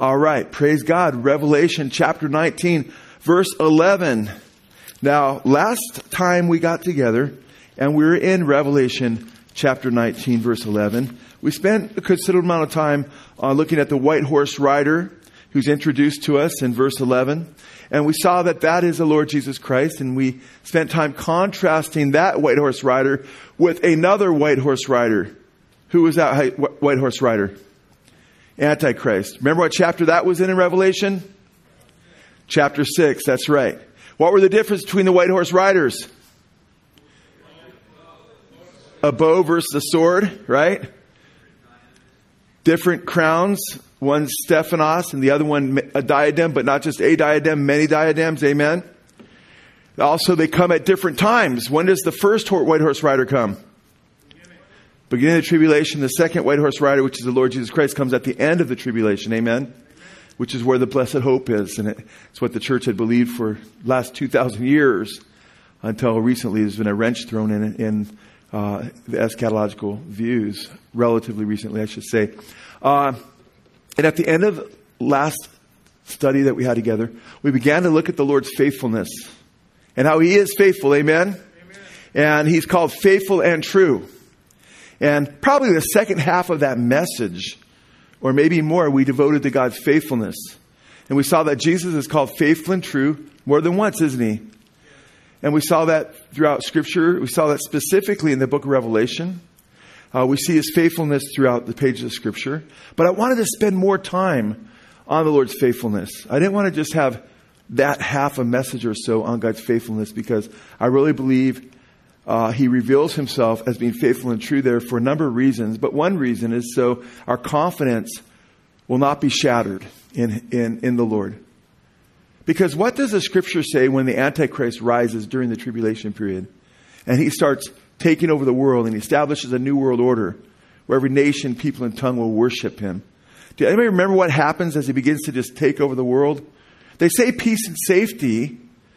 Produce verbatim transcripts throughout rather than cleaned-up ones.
All right. Praise God. Revelation chapter nineteen, verse eleven. Now, last time we got together and we were in Revelation chapter nineteen, verse eleven, we spent a considerable amount of time uh, looking at the white horse rider who's introduced to us in verse eleven. And we saw that that is the Lord Jesus Christ. And we spent time contrasting that white horse rider with another white horse rider. Who was that white horse rider? Antichrist. Remember what chapter that was in in Revelation? Chapter six, that's right. What were the differences between the white horse riders? A bow versus a sword, right? Different crowns. One Stephanos and the other one a diadem, but not just a diadem, many diadems. Amen. Also, they come at different times. When does the first white horse rider come? Beginning of the tribulation. The second white horse rider, which is the Lord Jesus Christ, comes at the end of the tribulation. Amen. Amen. Which is where the blessed hope is. And it's what the church had believed for the last two thousand years until recently there's been a wrench thrown in in uh, the eschatological views. Relatively recently, I should say. Uh, and at the end of last study that we had together, we began to look at the Lord's faithfulness and how He is faithful. Amen. Amen. And He's called faithful and true. And probably the second half of that message, or maybe more, we devoted to God's faithfulness. And we saw that Jesus is called faithful and true more than once, isn't He? And we saw that throughout Scripture. We saw that specifically in the book of Revelation. Uh, we see His faithfulness throughout the pages of Scripture. But I wanted to spend more time on the Lord's faithfulness. I didn't want to just have that half a message or so on God's faithfulness, because I really believe Uh, he reveals Himself as being faithful and true there for a number of reasons. But one reason is so our confidence will not be shattered in, in, in the Lord. Because what does the Scripture say when the Antichrist rises during the tribulation period? And he starts taking over the world and he establishes a new world order where every nation, people, and tongue will worship him. Do anybody remember what happens as he begins to just take over the world? They say peace and safety,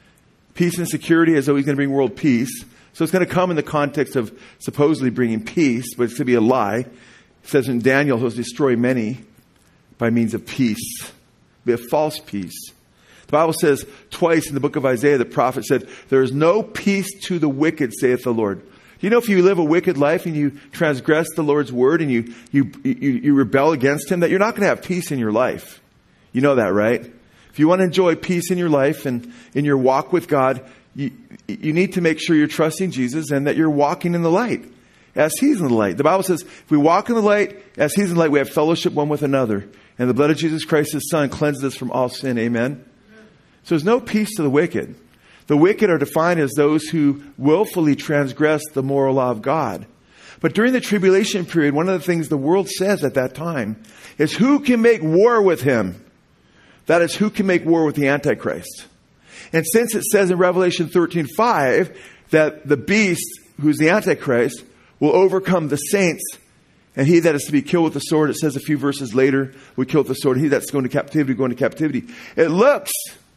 peace and security, as though he's going to bring world peace. So it's going to come in the context of supposedly bringing peace, but it's going to be a lie. It says in Daniel, He'll destroy many by means of peace. It'll be a false peace. The Bible says twice in the book of Isaiah, the prophet said, there is no peace to the wicked, saith the Lord. You know, if you live a wicked life and you transgress the Lord's word and you, you, you, you rebel against Him, that you're not going to have peace in your life. You know that, right? If you want to enjoy peace in your life and in your walk with God, You, you need to make sure you're trusting Jesus and that you're walking in the light as He's in the light. The Bible says, if we walk in the light as He's in the light, we have fellowship one with another. And the blood of Jesus Christ, His Son, cleanses us from all sin. Amen? Amen. So there's no peace to the wicked. The wicked are defined as those who willfully transgress the moral law of God. But during the tribulation period, one of the things the world says at that time is, who can make war with Him? That is, who can make war with the Antichrist? And since it says in Revelation thirteen five that the beast, who's the Antichrist, will overcome the saints, and he that is to be killed with the sword, it says a few verses later, we kill with the sword, he that's going to captivity, going to captivity. It looks,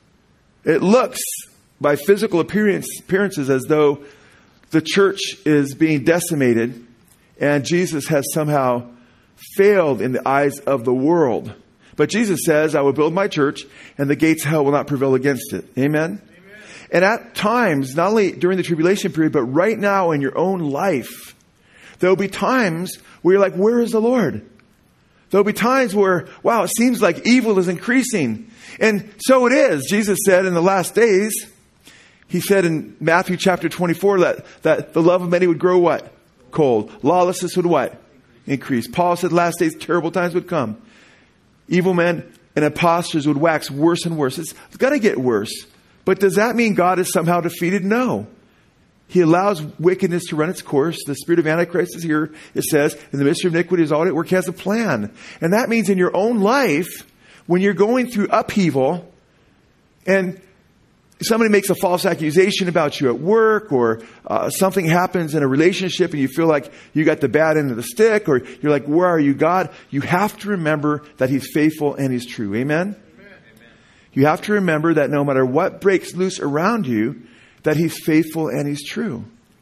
it looks by physical appearance, appearances as though the church is being decimated and Jesus has somehow failed in the eyes of the world. But Jesus says, I will build my church and the gates of hell will not prevail against it. Amen? Amen. And at times, not only during the tribulation period, but right now in your own life, there will be times where you're like, where is the Lord? There will be times where, wow, it seems like evil is increasing. And so it is. Jesus said in the last days, He said in Matthew chapter twenty-four that, that the love of many would grow what? Cold. Lawlessness would what? Increase. Paul said last days terrible times would come. Evil men and impostors would wax worse and worse. It's, it's going to get worse. But does that mean God is somehow defeated? No. He allows wickedness to run its course. The spirit of Antichrist is here. It says, in the mystery of iniquity is all at work. He has a plan. And that means in your own life, when you're going through upheaval and somebody makes a false accusation about you at work, or uh, something happens in a relationship and you feel like you got the bad end of the stick, or you're like, where are you, God? You have to remember that He's faithful and He's true. Amen? Amen. You have to remember that no matter what breaks loose around you, that He's faithful and He's true.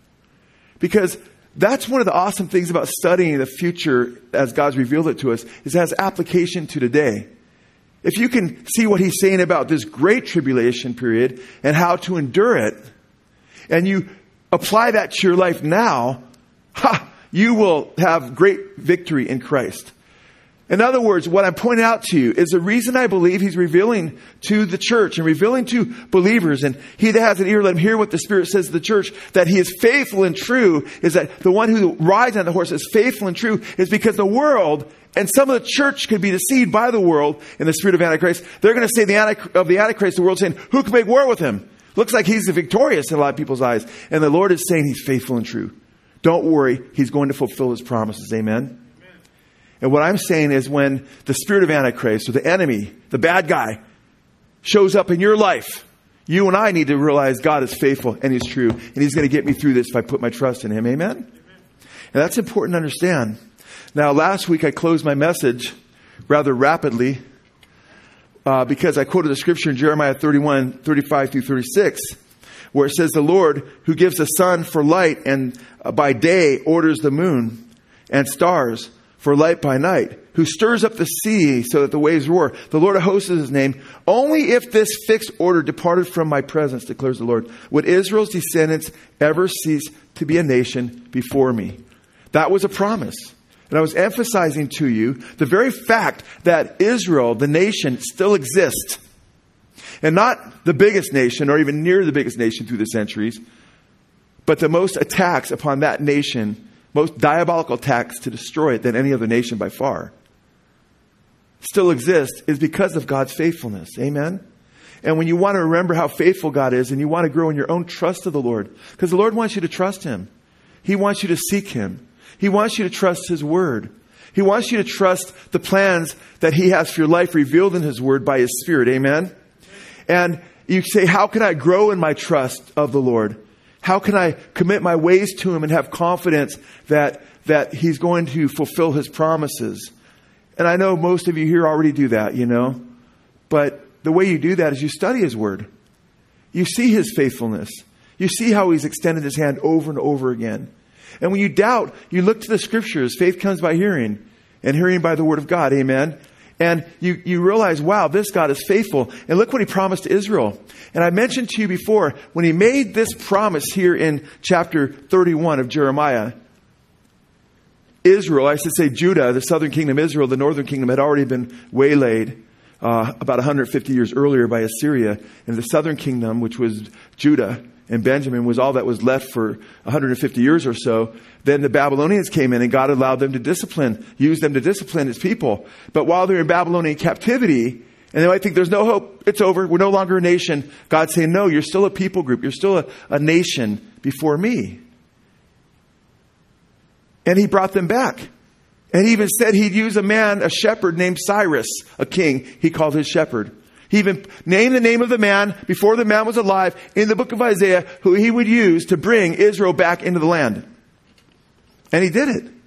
Because that's one of the awesome things about studying the future as God's revealed it to us, is it has application to today. if you can see what he's saying about this great tribulation period and how to endure it, and you apply that to your life now, ha, you will have great victory in Christ. In other words, what I'm pointing out to you is the reason I believe he's revealing to the church and revealing to believers, and he that has an ear, let him hear what the Spirit says to the church, that he is faithful and true, is that the one who rides on the horse is faithful and true, is because the world and some of the church could be deceived by the world in the spirit of Antichrist. They're going to say the Antic- of the Antichrist, the world saying, who can make war with him? Looks like he's the victorious in a lot of people's eyes. And the Lord is saying he's faithful and true. Don't worry, he's going to fulfill his promises. Amen. And what I'm saying is when the spirit of Antichrist, or the enemy, the bad guy, shows up in your life, you and I need to realize God is faithful and he's true. And he's going to get me through this if I put my trust in him. Amen? Amen. And that's important to understand. Now, last week I closed my message rather rapidly uh, because I quoted the scripture in Jeremiah thirty-one, thirty-five through thirty-six, where it says, the Lord who gives the sun for light and uh, by day orders the moon and stars for light by night, who stirs up the sea so that the waves roar. The Lord of hosts is his name. Only if this fixed order departed from my presence, declares the Lord, would Israel's descendants ever cease to be a nation before me. That was a promise. And I was emphasizing to you the very fact that Israel, the nation, still exists. And not the biggest nation or even near the biggest nation through the centuries, but the most attacks upon that nation, most diabolical attacks to destroy it than any other nation by far, still exist is because of God's faithfulness. Amen? And when you want to remember how faithful God is and you want to grow in your own trust of the Lord, because the Lord wants you to trust him. He wants you to seek him. He wants you to trust his word. He wants you to trust the plans that he has for your life revealed in his word by his Spirit. Amen? And you say, how can I grow in my trust of the Lord? How can I commit my ways to him and have confidence that, that he's going to fulfill his promises? And I know most of you here already do that, you know. But the way you do that is you study his word. You see his faithfulness. You see how he's extended his hand over and over again. And when you doubt, you look to the scriptures. Faith comes by hearing, and hearing by the word of God. Amen. And you, you realize, wow, this God is faithful. And look what he promised to Israel. And I mentioned to you before, when he made this promise here in chapter thirty-one of Jeremiah, Israel, I should say Judah, the southern kingdom, Israel, the northern kingdom had already been waylaid uh, about one hundred fifty years earlier by Assyria. And the southern kingdom, which was Judah and Benjamin, was all that was left for one hundred fifty years or so. Then the Babylonians came in and God allowed them to discipline, use them to discipline his people. But while they're in Babylonian captivity, and they might think there's no hope, it's over, we're no longer a nation. God's saying, no, you're still a people group. You're still a, a nation before me. And he brought them back. And he even said he'd use a man, a shepherd named Cyrus, a king he called his shepherd. He even named the name of the man before the man was alive in the book of Isaiah, who he would use to bring Israel back into the land. And he did it.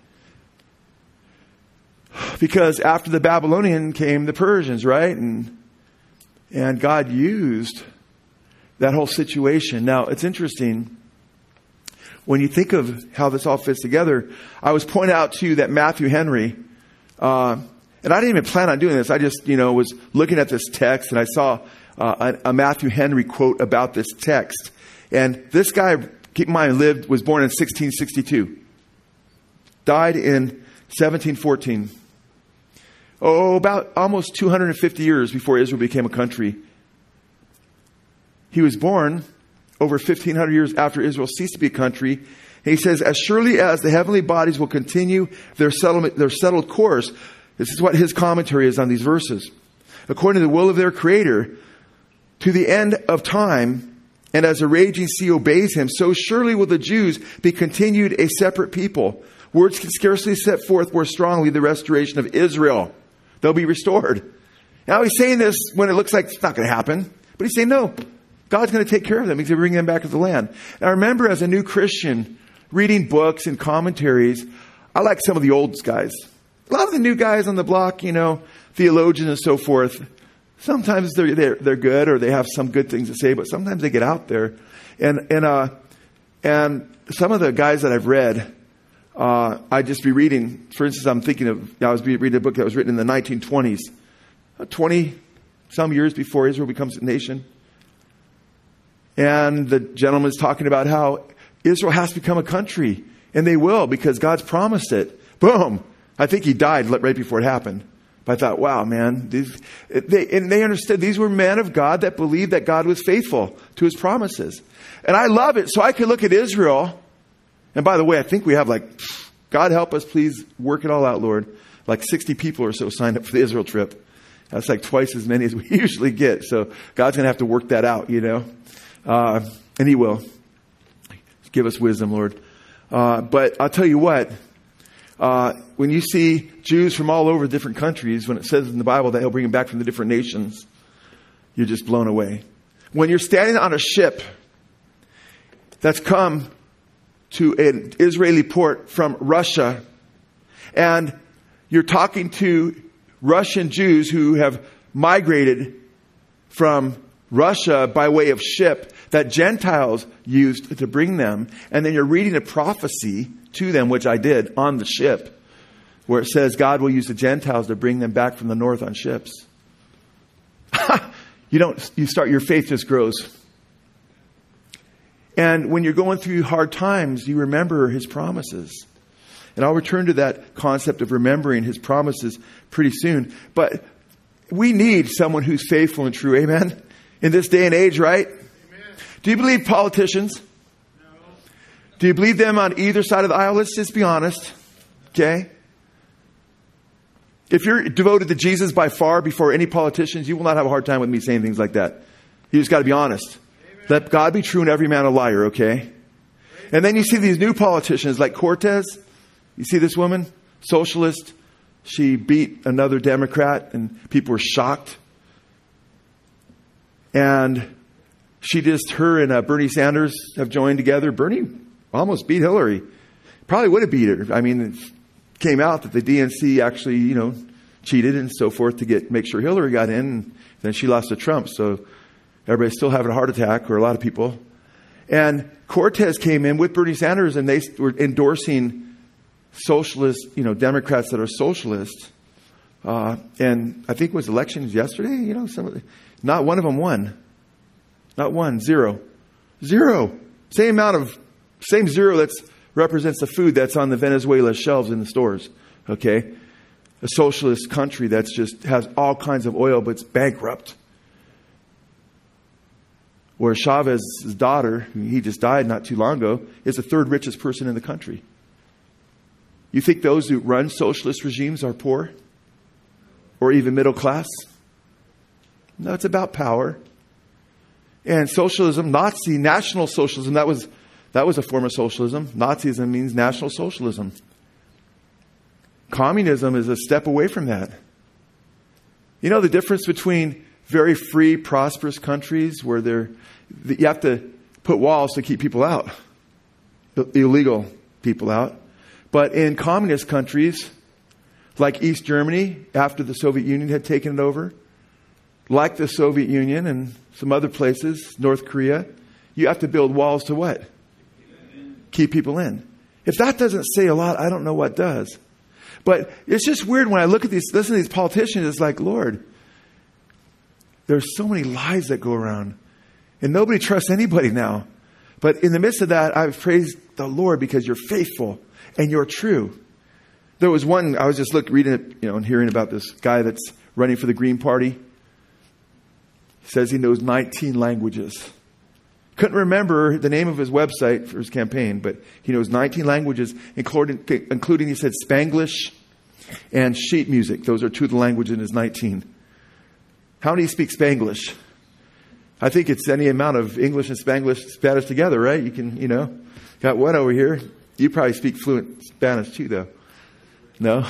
Because after the Babylonian came the Persians, right? And, and God used that whole situation. Now, it's interesting. When you think of how this all fits together, I was pointing out to you that Matthew Henry, uh, and I didn't even plan on doing this. I just, you know, was looking at this text and I saw uh, a, a Matthew Henry quote about this text. And this guy, keep in mind, lived, was born in sixteen sixty-two. Died in seventeen fourteen. Oh, about almost two hundred fifty years before Israel became a country. He was born over fifteen hundred years after Israel ceased to be a country. And he says, as surely as the heavenly bodies will continue their settlement, their settled course, this is what his commentary is on these verses. According to the will of their Creator, to the end of time, and as a raging sea obeys him, so surely will the Jews be continued a separate people. Words can scarcely set forth more strongly the restoration of Israel. They'll be restored. Now he's saying this when it looks like it's not going to happen. But he's saying, no, God's going to take care of them. He's going to bring them back to the land. And I remember as a new Christian, reading books and commentaries, I like some of the old guys. A lot of the new guys on the block, you know, theologians and so forth, sometimes they're, they're, they're good or they have some good things to say, but sometimes they get out there. And, and, uh, and some of the guys that I've read, uh, I'd just be reading, for instance, I'm thinking of, I was reading a book that was written in the nineteen twenties, twenty, some years before Israel becomes a nation. And the gentleman's talking about how Israel has to become a country. And they will, because God's promised it. Boom. I think he died right before it happened. But I thought, wow, man. These, they, and they understood these were men of God that believed that God was faithful to his promises. And I love it. So I could look at Israel. And by the way, I think we have like, God help us, please work it all out, Lord. Like sixty people or so signed up for the Israel trip. That's like twice as many as we usually get. So God's going to have to work that out, you know. Uh, and he will. Give us wisdom, Lord. Uh, but I'll tell you what. Uh, when you see Jews from all over different countries, when it says in the Bible that he'll bring them back from the different nations, you're just blown away. When you're standing on a ship that's come to an Israeli port from Russia, and you're talking to Russian Jews who have migrated from Russia by way of ship that Gentiles used to bring them. And then you're reading a prophecy to them, which I did on the ship, where it says God will use the Gentiles to bring them back from the north on ships. you don't, you start, your faith just grows. And when you're going through hard times, you remember his promises. And I'll return to that concept of remembering his promises pretty soon. But we need someone who's faithful and true. Amen? In this day and age, right? Amen. Do you believe politicians? No. Do you believe them on either side of the aisle? Let's just be honest. Okay? If you're devoted to Jesus by far before any politicians, you will not have a hard time with me saying things like that. You just got to be honest. Amen. Let God be true and every man a liar, okay? Amen. And then you see these new politicians like Cortez. You see this woman? Socialist. She beat another Democrat and people were shocked. And she just, her and uh, Bernie Sanders have joined together. Bernie almost beat Hillary. Probably would have beat her. I mean, it came out that the D N C actually, you know, cheated and so forth to get make sure Hillary got in. And then she lost to Trump. So everybody's still having a heart attack, or a lot of people. And Cortez came in with Bernie Sanders, and they were endorsing socialist, you know, Democrats that are socialist. Uh, and I think it was elections yesterday, you know, some of the, not one of them won. Not one, zero. Zero. Same amount of, same zero that represents the food that's on the Venezuela shelves in the stores. Okay? A socialist country that's just has all kinds of oil, but it's bankrupt. Where Chavez's daughter, he just died not too long ago, is the third richest person in the country. You think those who run socialist regimes are poor? Or even middle class? No, it's about power. And socialism, Nazi, National Socialism, that was that was a form of socialism. Nazism means National Socialism. Communism is a step away from that. You know the difference between very free, prosperous countries where they're, you have to put walls to keep people out, illegal people out. But in communist countries, like East Germany, after the Soviet Union had taken it over, like the Soviet Union and some other places, North Korea, you have to build walls to what? Keep people in. If that doesn't say a lot, I don't know what does. But it's just weird when I look at these, listen to these politicians, it's like, Lord, there's so many lies that go around. And nobody trusts anybody now. But in the midst of that, I've praised the Lord because you're faithful and you're true. There was one, I was just look, reading it, you know, and hearing about this guy that's running for the Green Party. He says he knows nineteen languages. Couldn't remember the name of his website for his campaign, but he knows nineteen languages, including, including he said, Spanglish and sheet music. Those are two of the languages in his nineteen. How many speak Spanglish? I think it's any amount of English and Spanglish, Spanish together, right? You can, you know, got one over here. You probably speak fluent Spanish too, though. No?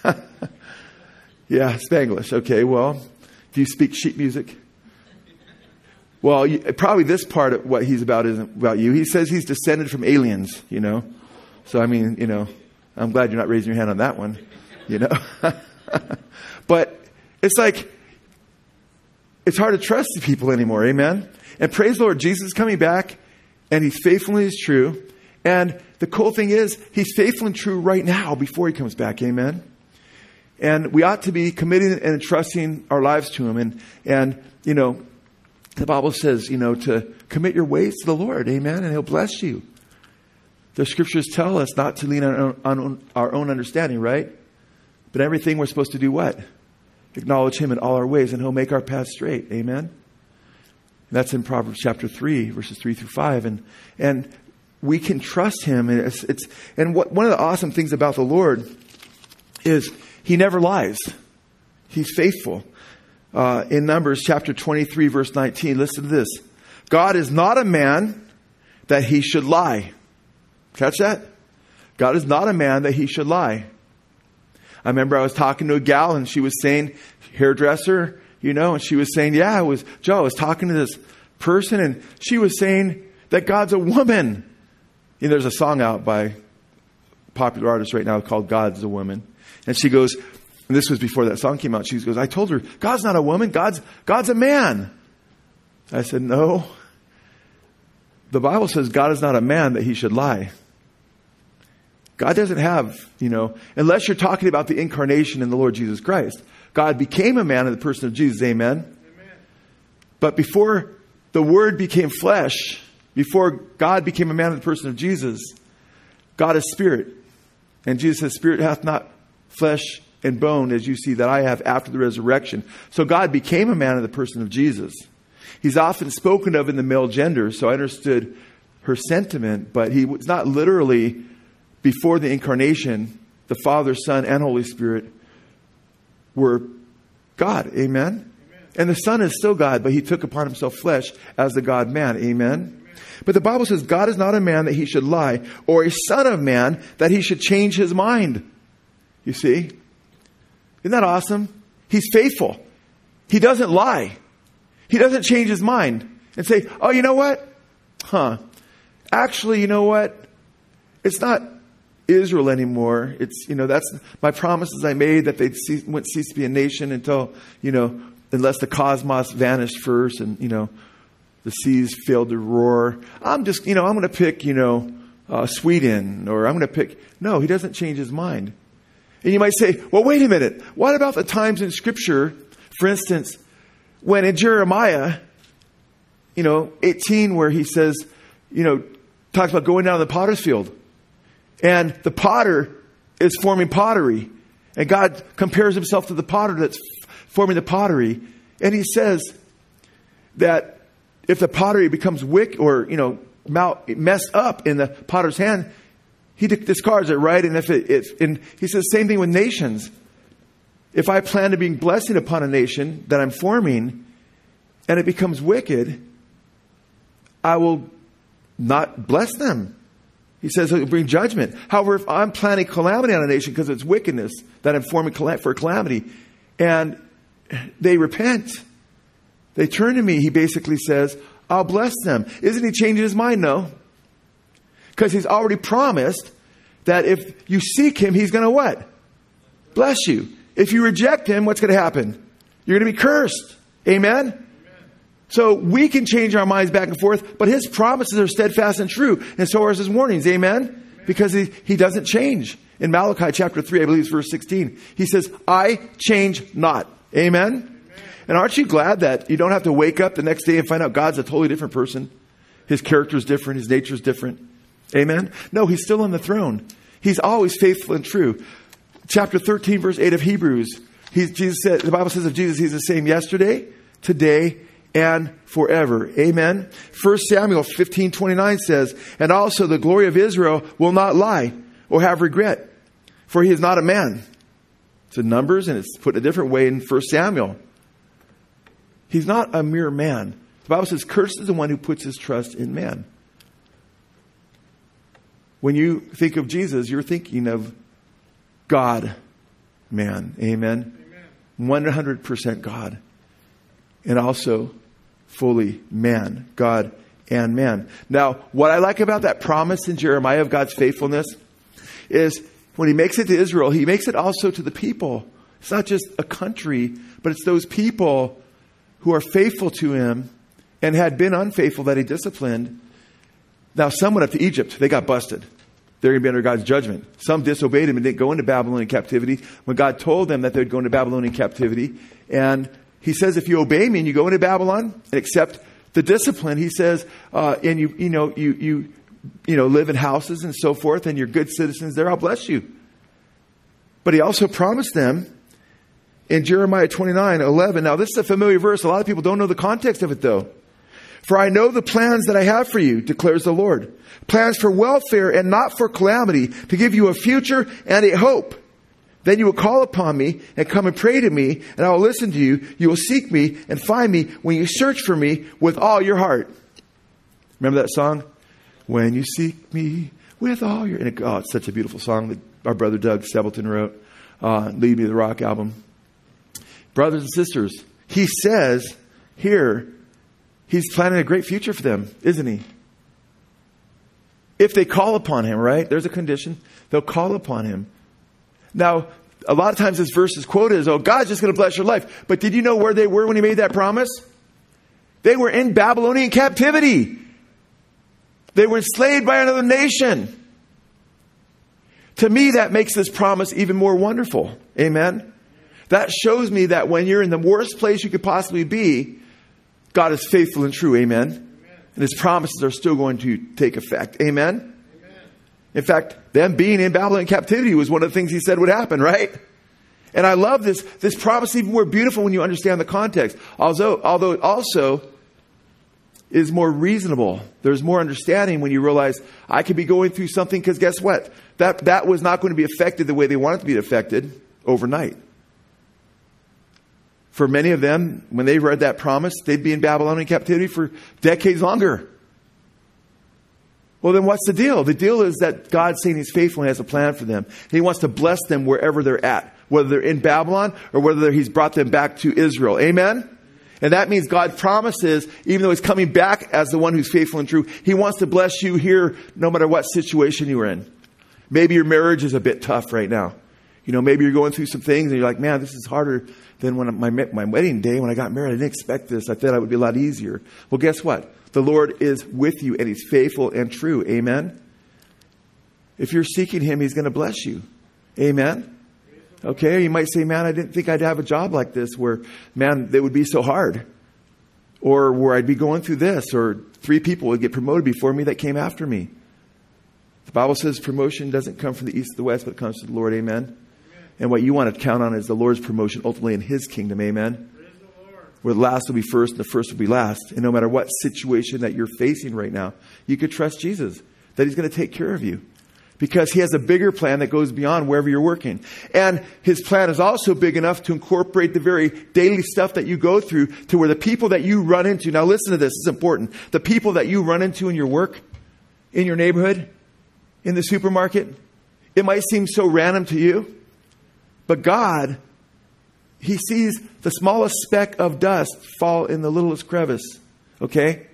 Yeah, Spanglish. Okay, well, do you speak sheet music? Well, you, probably this part of what he's about isn't about you. He says he's descended from aliens, you know. So, I mean, you know, I'm glad you're not raising your hand on that one, you know. But it's like, it's hard to trust the people anymore, amen? And praise the Lord, Jesus is coming back, and he's faithful and he's true. And the cool thing is, he's faithful and true right now before he comes back, amen? And we ought to be committing and entrusting our lives to him. And, and, you know, the Bible says, you know, to commit your ways to the Lord. Amen. And he'll bless you. The scriptures tell us not to lean on, on our own understanding, right? But everything we're supposed to do what? Acknowledge him in all our ways, and he'll make our path straight. Amen. And that's in Proverbs chapter three, verses three through five. And, and we can trust him. And it's, it's and what, one of the awesome things about the Lord is he never lies. He's faithful. Uh, in Numbers chapter twenty-three, verse nineteen, listen to this. God is not a man that he should lie. Catch that? God is not a man that he should lie. I remember I was talking to a gal and she was saying, hairdresser, you know, and she was saying, yeah, it was Joe. I was talking to this person and she was saying that God's a woman. You know, there's a song out by a popular artist right now called God's a Woman. And she goes, and this was before that song came out. She goes, I told her, God's not a woman. God's, God's a man. I said, no. The Bible says God is not a man that he should lie. God doesn't have, you know, unless you're talking about the incarnation in the Lord Jesus Christ. God became a man in the person of Jesus. Amen. Amen. But before the Word became flesh, before God became a man in the person of Jesus, God is spirit. And Jesus says, spirit hath not flesh and bone as you see that I have after the resurrection. So God became a man in the person of Jesus. He's often spoken of in the male gender, so I understood her sentiment, but he was not literally, before the incarnation, the Father, Son, and Holy Spirit were God. Amen? Amen. And the Son is still God, but he took upon himself flesh as the God-man. Amen? Amen? But the Bible says God is not a man that he should lie, or a son of man that he should change his mind. You see? Isn't that awesome? He's faithful. He doesn't lie. He doesn't change his mind and say, oh, you know what? Huh. Actually, you know what? It's not Israel anymore. It's, you know, that's my promises I made that they'd cease, wouldn't cease to be a nation until, you know, unless the cosmos vanished first and, you know, the seas failed to roar. I'm just, you know, I'm going to pick, you know, uh, Sweden, or I'm going to pick. No, he doesn't change his mind. And you might say, well, wait a minute. What about the times in Scripture, for instance, when in Jeremiah, you know, eighteen, where he says, you know, talks about going down to the potter's field. And the potter is forming pottery. And God compares himself to the potter that's forming the pottery. And he says that if the pottery becomes wick or, you know, messed up in the potter's hand, he discards it, right? And if it, it and he says same thing with nations. If I plan to bring blessing upon a nation that I'm forming and it becomes wicked, I will not bless them. He says it will bring judgment. However, if I'm planning calamity on a nation because it's wickedness that I'm forming for calamity, and they repent, they turn to me, he basically says, I'll bless them. Isn't he changing his mind? No. Because he's already promised that if you seek him, he's going to what? Bless you. If you reject him, what's going to happen? You're going to be cursed. Amen? Amen? So we can change our minds back and forth, but his promises are steadfast and true. And so are his warnings. Amen? Amen. Because he, he doesn't change. In Malachi chapter three, I believe it's verse sixteen, he says, I change not. Amen? Amen? And aren't you glad that you don't have to wake up the next day and find out God's a totally different person? His character is different. His nature is different. Amen? No, he's still on the throne. He's always faithful and true. Chapter thirteen, verse eight of Hebrews. He's, Jesus said, the Bible says of Jesus, he's the same yesterday, today, and forever. Amen? First Samuel fifteen twenty-nine says, and also the glory of Israel will not lie or have regret, for he is not a man. It's in Numbers, and it's put a different way in First Samuel. He's not a mere man. The Bible says, cursed is the one who puts his trust in man. When you think of Jesus, you're thinking of God, man. Amen? Amen. one hundred percent God. And also fully man. God and man. Now, what I like about that promise in Jeremiah of God's faithfulness is when he makes it to Israel, he makes it also to the people. It's not just a country, but it's those people who are faithful to him and had been unfaithful that he disciplined. Now, some went up to Egypt. They got busted. they're going to be under God's judgment. Some disobeyed him and didn't go into Babylonian captivity when God told them that they'd go into Babylonian captivity. And he says, if you obey me and you go into Babylon and accept the discipline, he says, uh, and you, you know, you, you, you know, live in houses and so forth, and you're good citizens there, I'll bless you. But he also promised them in Jeremiah twenty-nine eleven. Now, this is a familiar verse. A lot of people don't know the context of it, though. For I know the plans that I have for you, declares the Lord. Plans for welfare and not for calamity, to give you a future and a hope. Then you will call upon me and come and pray to me, and I will listen to you. You will seek me and find me when you search for me with all your heart. Remember that song? When you seek me with all your... And it, oh, it's such a beautiful song that our brother Doug Stapleton wrote. Uh, Lead Me to the Rock album. Brothers and sisters, he says here, he's planning a great future for them, isn't he? If they call upon him, right? There's a condition. They'll call upon him. Now, a lot of times this verse is quoted as, oh, God's just going to bless your life. But did you know where they were when he made that promise? They were in Babylonian captivity. They were enslaved by another nation. To me, that makes this promise even more wonderful. Amen? That shows me that when you're in the worst place you could possibly be, God is faithful and true. Amen? Amen. And his promises are still going to take effect. Amen? Amen? In fact, them being in Babylonian captivity was one of the things he said would happen, right? And I love this. This promise is even more beautiful when you understand the context. Although, although it also is more reasonable. There's more understanding when you realize I could be going through something, because guess what? That, that was not going to be affected the way they wanted to be affected overnight. For many of them, when they read that promise, they'd be in Babylonian captivity for decades longer. Well, then what's the deal? The deal is that God's saying he's faithful and has a plan for them. He wants to bless them wherever they're at, whether they're in Babylon or whether he's brought them back to Israel. Amen? And that means God promises, even though he's coming back as the one who's faithful and true, he wants to bless you here no matter what situation you're in. Maybe your marriage is a bit tough right now. You know, maybe you're going through some things and you're like, man, this is harder than when my, my wedding day, when I got married. I didn't expect this. I thought it would be a lot easier. Well, guess what? The Lord is with you and he's faithful and true. Amen? If you're seeking him, he's going to bless you. Amen? Okay, you might say, man, I didn't think I'd have a job like this where, man, it would be so hard. Or where I'd be going through this, or three people would get promoted before me that came after me. The Bible says promotion doesn't come from the east or the west, but it comes from the Lord. Amen? Amen. And what you want to count on is the Lord's promotion ultimately in his kingdom. Amen? Praise the Lord. Where the last will be first and the first will be last. And no matter what situation that you're facing right now, you could trust Jesus that he's going to take care of you. Because he has a bigger plan that goes beyond wherever you're working. And his plan is also big enough to incorporate the very daily stuff that you go through to where the people that you run into. Now listen to this. This is important. The people that you run into in your work, in your neighborhood, in the supermarket, it might seem so random to you. But God, he sees the smallest speck of dust fall in the littlest crevice. Okay?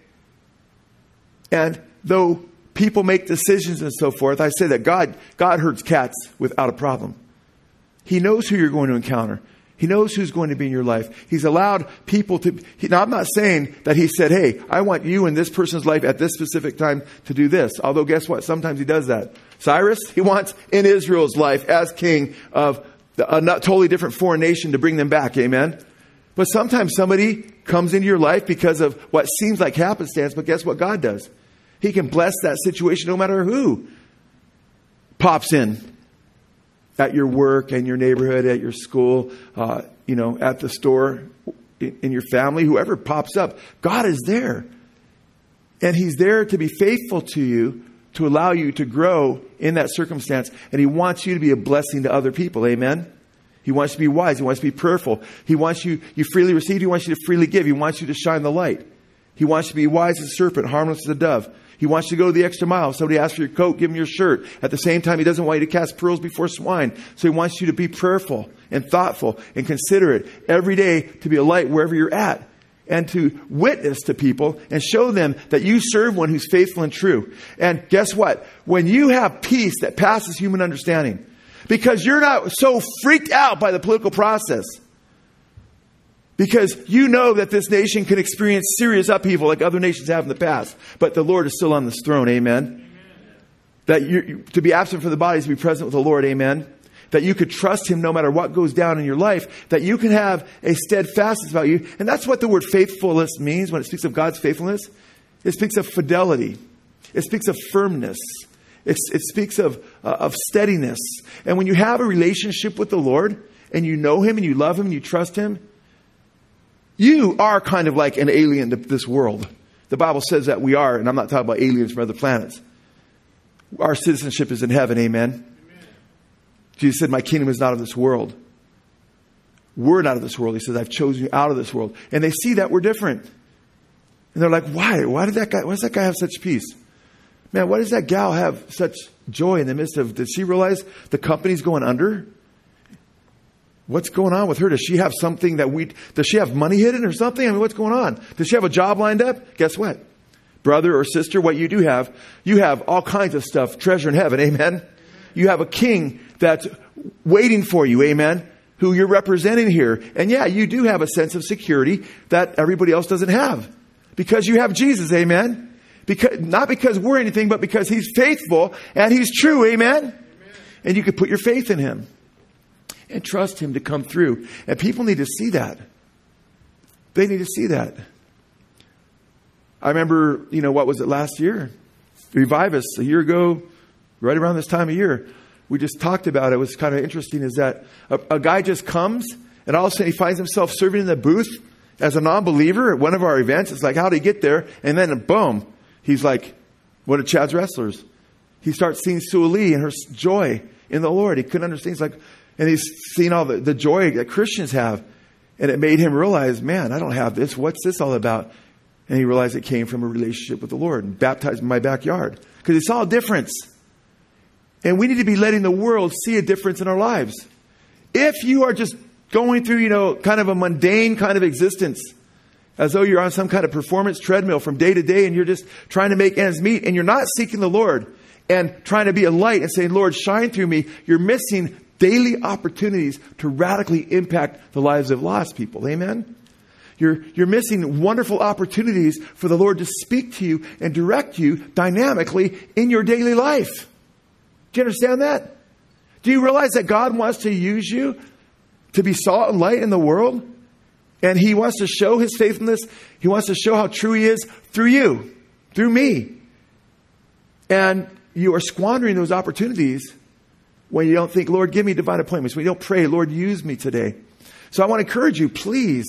And though people make decisions and so forth, I say that God, God herds cats without a problem. He knows who you're going to encounter. He knows who's going to be in your life. He's allowed people to... He, now, I'm not saying that he said, hey, I want you in this person's life at this specific time to do this. Although, guess what? Sometimes he does that. Cyrus, he wants in Israel's life as king of a not totally different foreign nation to bring them back. Amen? But sometimes somebody comes into your life because of what seems like happenstance, but guess what God does? He can bless that situation no matter who pops in at your work, in your neighborhood, at your school, uh, you know, at the store, in, in your family, whoever pops up. God is there. And he's there to be faithful to you, to allow you to grow in that circumstance. And he wants you to be a blessing to other people. Amen? He wants you to be wise. He wants you to be prayerful. He wants you, you freely receive. He wants you to freely give. He wants you to shine the light. He wants you to be wise as a serpent, harmless as a dove. He wants you to go the extra mile. If somebody asks for your coat, give him your shirt. At the same time, he doesn't want you to cast pearls before swine. So he wants you to be prayerful and thoughtful and considerate every day, to be a light wherever you're at, and to witness to people and show them that you serve one who's faithful and true. And guess what? When you have peace that passes human understanding, because you're not so freaked out by the political process, because you know that this nation can experience serious upheaval like other nations have in the past. But the Lord is still on this throne. Amen? Amen. That you to be absent from the body is to be present with the Lord. Amen. That you could trust him no matter what goes down in your life. That you can have a steadfastness about you. And that's what the word faithfulness means when it speaks of God's faithfulness. It speaks of fidelity. It speaks of firmness. It, it speaks of, uh, of steadiness. And when you have a relationship with the Lord and you know him and you love him and you trust him, you are kind of like an alien to this world. The Bible says that we are, and I'm not talking about aliens from other planets. Our citizenship is in heaven, amen? Amen. Jesus said, my kingdom is not of this world. We're not of this world. He says, I've chosen you out of this world. And they see that we're different. And they're like, why? Why did that guy, why does that guy have such peace? Man, why does that gal have such joy in the midst of, did she realize the company's going under? What's going on with her? Does she have something that we, does she have money hidden or something? I mean, what's going on? Does she have a job lined up? Guess what? Brother or sister, what you do have, you have all kinds of stuff, treasure in heaven, amen? You have a king that's waiting for you, amen? Who you're representing here. And yeah, you do have a sense of security that everybody else doesn't have. Because you have Jesus, amen? Because, not because we're anything, but because he's faithful and he's true, amen? Amen. And you can put your faith in him and trust him to come through. And people need to see that. They need to see that. I remember, you know, what was it last year? Revive Us, a year ago, right around this time of year. We just talked about it. It was kind of interesting is that a, a guy just comes and all of a sudden he finds himself serving in the booth as a non-believer at one of our events. It's like, how did he get there? And then boom, he's like one of Chad's wrestlers. He starts seeing Sue Lee and her joy in the Lord. He couldn't understand. He's like, and he's seen all the, the joy that Christians have. And it made him realize, man, I don't have this. What's this all about? And he realized it came from a relationship with the Lord and baptized in my backyard. Because he saw a difference. And we need to be letting the world see a difference in our lives. If you are just going through, you know, kind of a mundane kind of existence, as though you're on some kind of performance treadmill from day to day and you're just trying to make ends meet and you're not seeking the Lord and trying to be a light and saying, Lord, shine through me, you're missing daily opportunities to radically impact the lives of lost people. Amen? You're, you're missing wonderful opportunities for the Lord to speak to you and direct you dynamically in your daily life. Do you understand that? Do you realize that God wants to use you to be salt and light in the world? And he wants to show his faithfulness. He wants to show how true he is through you, through me. And you are squandering those opportunities when you don't think, Lord, give me divine appointments. When you don't pray, Lord, use me today. So I want to encourage you, please,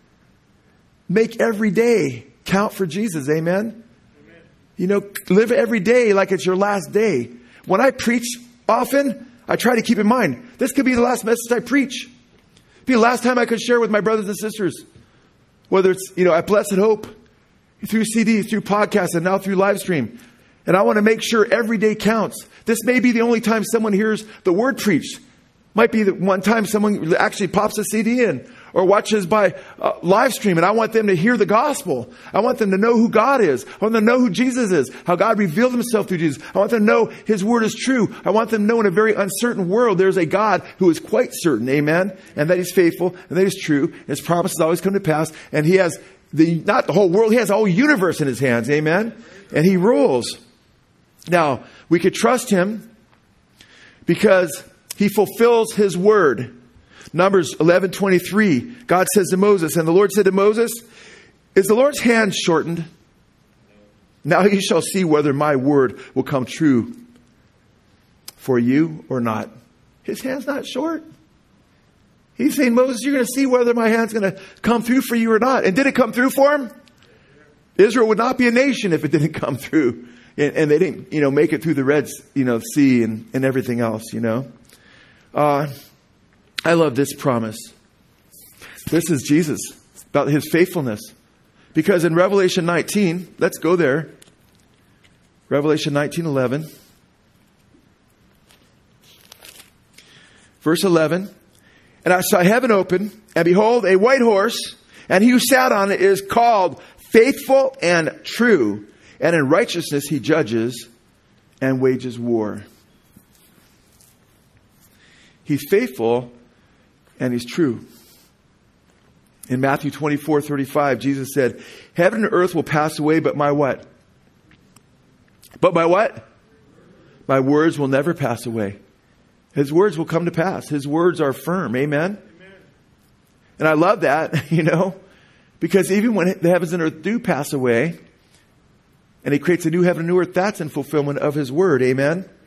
make every day count for Jesus. Amen? Amen. You know, live every day like it's your last day. When I preach often, I try to keep in mind, this could be the last message I preach. It'd be the last time I could share with my brothers and sisters. Whether it's, you know, at Blessed Hope, through C Ds, through podcasts, and now through live stream. And I want to make sure every day counts. This may be the only time someone hears the word preached. Might be the one time someone actually pops a C D in or watches by uh, live stream. And I want them to hear the gospel. I want them to know who God is. I want them to know who Jesus is, how God revealed himself through Jesus. I want them to know his word is true. I want them to know in a very uncertain world, there's a God who is quite certain. Amen. And that he's faithful and that he's true. His promises always come to pass. And he has the, not the whole world. He has the whole universe in his hands. Amen. And he rules. Now, we could trust him because he fulfills his word. Numbers eleven twenty-three, God says to Moses, and the Lord said to Moses, is the Lord's hand shortened? Now you shall see whether my word will come true for you or not. His hand's not short. He's saying, Moses, you're going to see whether my hand's going to come through for you or not. And did it come through for him? Israel would not be a nation if it didn't come through. And, and they didn't, you know, make it through the Red, you know, Sea and, and everything else, you know. Uh, I love this promise. This is Jesus, about his faithfulness. Because in Revelation nineteen, let's go there. Revelation nineteen eleven. Verse eleven. And I saw heaven open, and behold, a white horse, and he who sat on it is called Faithful and True. And in righteousness he judges and wages war. He's faithful and he's true. In Matthew twenty-four thirty-five, Jesus said, heaven and earth will pass away, but my what? But my what? My words will never pass away. His words will come to pass. His words are firm. Amen? Amen. And I love that, you know, because even when the heavens and earth do pass away, and He creates a new heaven and new earth, that's in fulfillment of His word. Amen? Amen.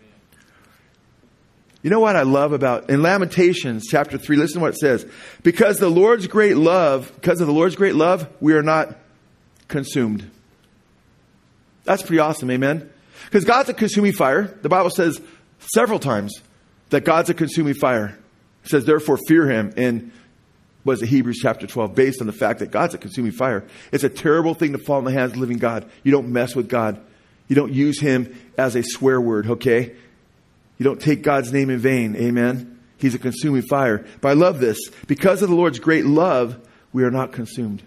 You know what I love about, in Lamentations chapter three, listen to what it says. Because the Lord's great love, because of the Lord's great love, we are not consumed. That's pretty awesome. Amen? Because God's a consuming fire. The Bible says several times that God's a consuming fire. It says, therefore fear Him in, was it Hebrews chapter twelve, based on the fact that God's a consuming fire. It's a terrible thing to fall in the hands of the living God. You don't mess with God. You don't use Him as a swear word, okay? You don't take God's name in vain. Amen? He's a consuming fire. But I love this. Because of the Lord's great love, we are not consumed.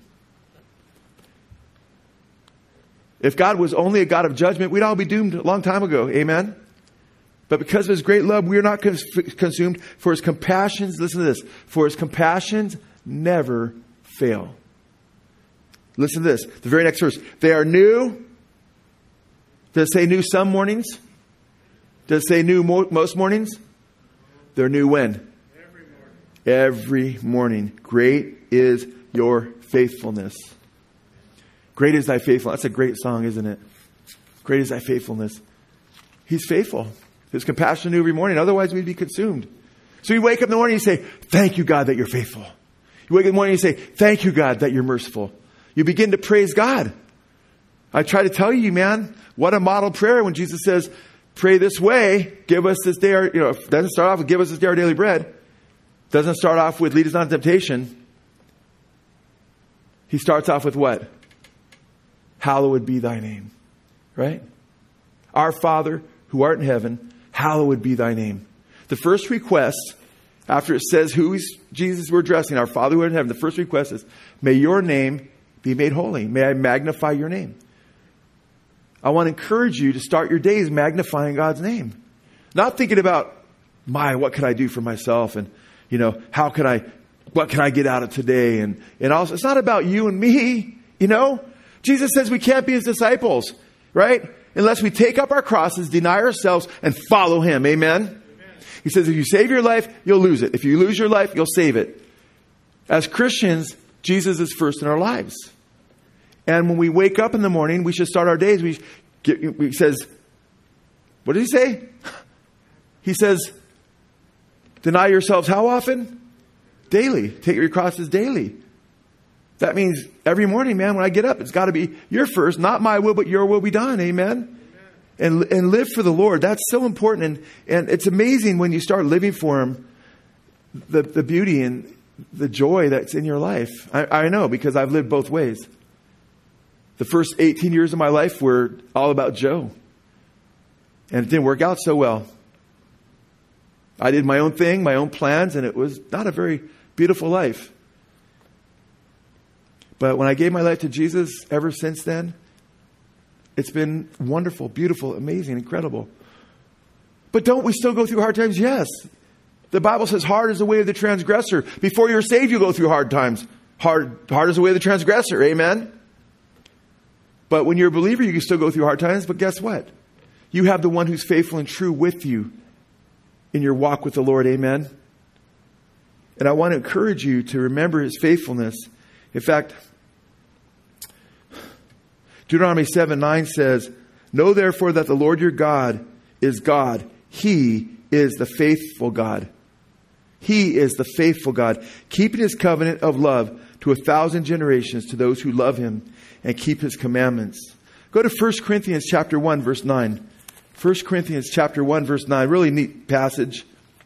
If God was only a God of judgment, we'd all be doomed a long time ago. Amen? But because of His great love, we are not cons- consumed. For His compassions, listen to this, for His compassions never fail. Listen to this. The very next verse. They are new. Does it say new some mornings? Does it say new mo- most mornings? They're new when? Every morning. Every morning. Great is your faithfulness. Great is thy faithfulness. That's a great song, isn't it? Great is thy faithfulness. He's faithful. His compassion new every morning. Otherwise, we'd be consumed. So you wake up in the morning and you say, thank you, God, that you're faithful. You wake up in the morning and you say, thank you, God, that you're merciful. You begin to praise God. I try to tell you, man, what a model prayer when Jesus says, pray this way, give us this day, our, you know, it doesn't start off with give us this day our daily bread. Doesn't start off with lead us not into temptation. He starts off with what? Hallowed be thy name. Right? Our Father who art in heaven, hallowed be thy name. The first request, after it says who is Jesus we're addressing, our Father who art in heaven, the first request is, may your name be made holy. May I magnify your name. I want to encourage you to start your days magnifying God's name. Not thinking about, my, what could I do for myself? And, you know, how can I, what can I get out of today? And, and also, it's not about you and me, you know. Jesus says we can't be His disciples, right? Unless we take up our crosses, deny ourselves, and follow Him. Amen? Amen? He says if you save your life, you'll lose it. If you lose your life, you'll save it. As Christians, Jesus is first in our lives. And when we wake up in the morning, we should start our days. We get, he says, what did He say? He says, deny yourselves how often? Daily. Take your crosses daily. That means every morning, man, when I get up, it's got to be your first, not my will, but your will be done. Amen? Amen. And, and live for the Lord. That's so important. And, and it's amazing when you start living for Him, the, the beauty and the joy that's in your life. I, I know because I've lived both ways. The first eighteen years of my life were all about Joe. And it didn't work out so well. I did my own thing, my own plans, and it was not a very beautiful life. But when I gave my life to Jesus, ever since then, it's been wonderful, beautiful, amazing, incredible. But don't we still go through hard times? Yes. The Bible says hard is the way of the transgressor. Before you're saved, you go through hard times. Hard, hard is the way of the transgressor. Amen? But when you're a believer, you can still go through hard times. But guess what? You have the one who's faithful and true with you in your walk with the Lord. Amen? And I want to encourage you to remember His faithfulness. In fact, Deuteronomy seven nine says, know therefore that the Lord your God is God. He is the faithful God. He is the faithful God, keeping His covenant of love to a thousand generations to those who love Him and keep His commandments. Go to First Corinthians chapter one, verse nine. First Corinthians chapter one, verse nine. Really neat passage.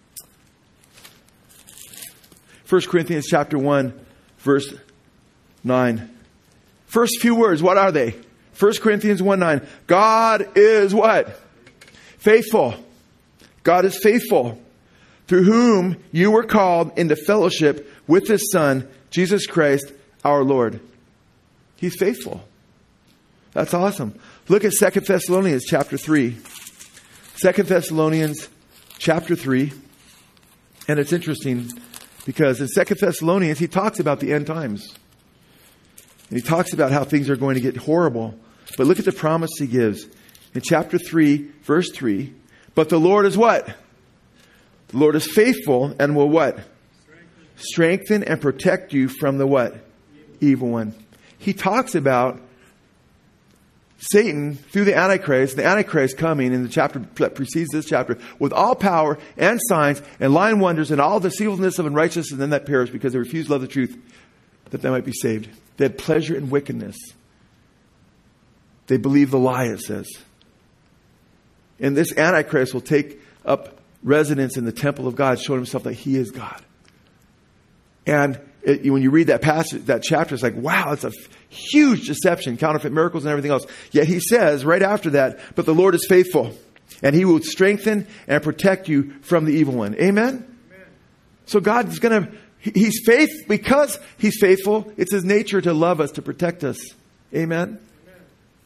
First Corinthians chapter one, verse nine. First few words, what are they? First Corinthians one nine. God is what? Faithful. God is faithful, through whom you were called into fellowship with His Son, Jesus Christ, our Lord. He's faithful. That's awesome. Look at Second Thessalonians chapter three. Second Thessalonians chapter three. And it's interesting because in Second Thessalonians, he talks about the end times. And he talks about how things are going to get horrible. But look at the promise he gives in chapter three, verse three. But the Lord is what? The Lord is faithful and will what? Strengthen, Strengthen and protect you from the what? Evil. Evil one. He talks about Satan through the Antichrist, the Antichrist coming in the chapter that precedes this chapter, with all power and signs and lying wonders and all deceitfulness of unrighteousness, and them that perish because they refuse to love the truth, that they might be saved. They had pleasure in wickedness. They believe the lie, it says. And this Antichrist will take up residence in the temple of God, showing himself that he is God. And it, when you read that passage, that chapter, it's like, wow, it's a f- huge deception, counterfeit miracles and everything else. Yet he says right after that, but the Lord is faithful and he will strengthen and protect you from the evil one. Amen? Amen. So God is going to, he's faith because he's faithful. It's his nature to love us, to protect us. Amen? Amen.